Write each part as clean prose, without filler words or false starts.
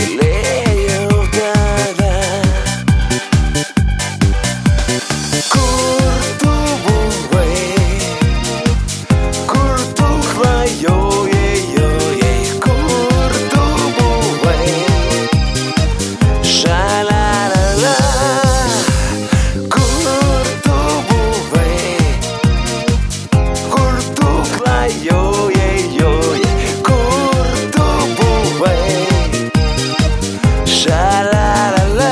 mylėjau tave. Kur tu buvai, kur tu klajojai, kur tu buvai, šalalala. Kur tu buvai, kur tu klajojai, kur tu buvai, šalalala.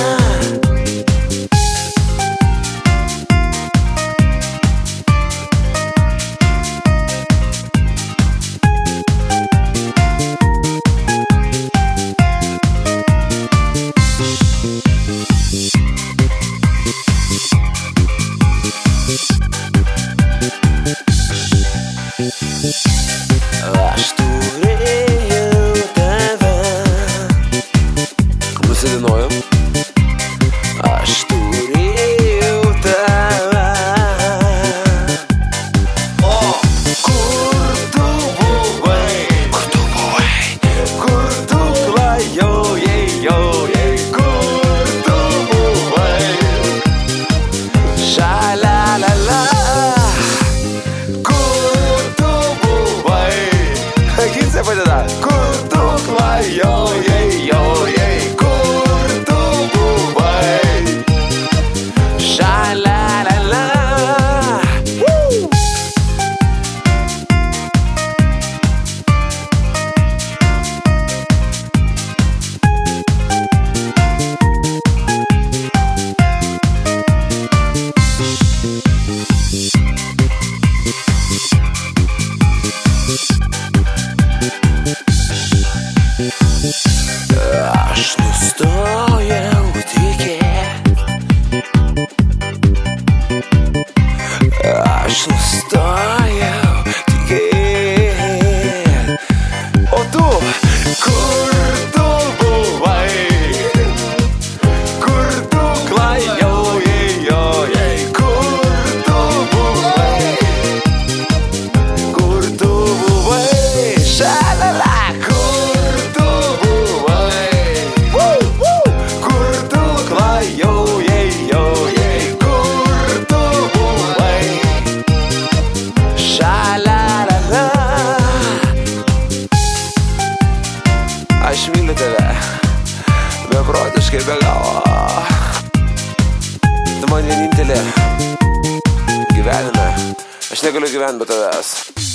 Aš turėjau tave. Nusidainuojam. Aš turėjau tave. Kur tu buvai, kur tu buvai, kur tu klajojai, kur tu buvai, šalalala. Ginse padeda. Kur tu klajojai, kur tu buvai, šalalala. Aš nustojau tikėt, aš nustojau tikėt. O tu, kur tu buvai, kur tu klajojai, kur tu buvai, kur tu buvai, šalala. Aš myliu tave, beprotiškai be galo. Tu man vienintelė gyvenime. Aš negaliu gyventi be tavęs.